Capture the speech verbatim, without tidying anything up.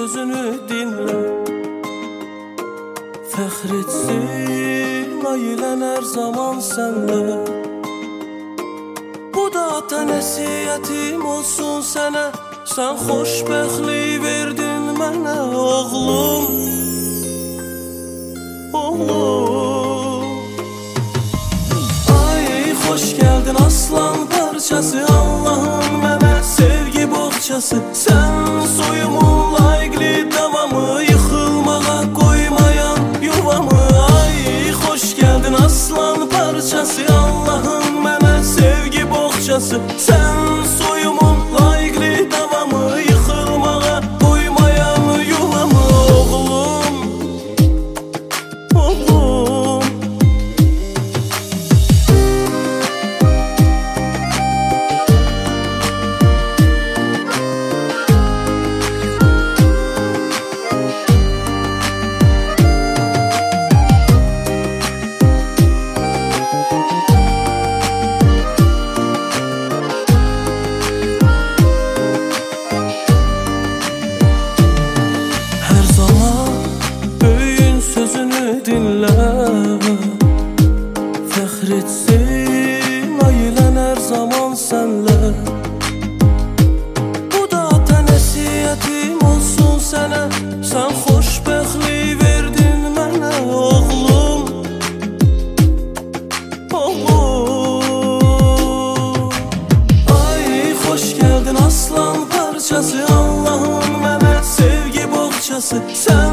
sözünü dinlə. Fəxr etsin ailən hər zaman sənlə. Bu da ata nəsiyyətim olsun sənə. Sən xoşbəxtlik verdin mənə oğlum. Oğlum. Ay xoş gəldin aslan parçası, Allah'ın mənə sevgi boğçası. Sən soyumun layiqli davamı, yıxılmağa qoymayan yuvamı. Ay xoş gəldin aslan parçası, Allah'ın mənə sevgi boğçası. Sən soyumun layiqli davamı, yıxılmağa qoymayan yuvamı. Oğlum, oğlum. Dinlə, fəxr etsin ailən hər zaman sənlə. Bu da ata nəsiyyətim olsun sənə. Sən xoşbəxtlik verdin mənə oğlum. Oğlum. Ay xoş gəldin aslan parçası, Allah'ın mənə sevgi boğçası. Sən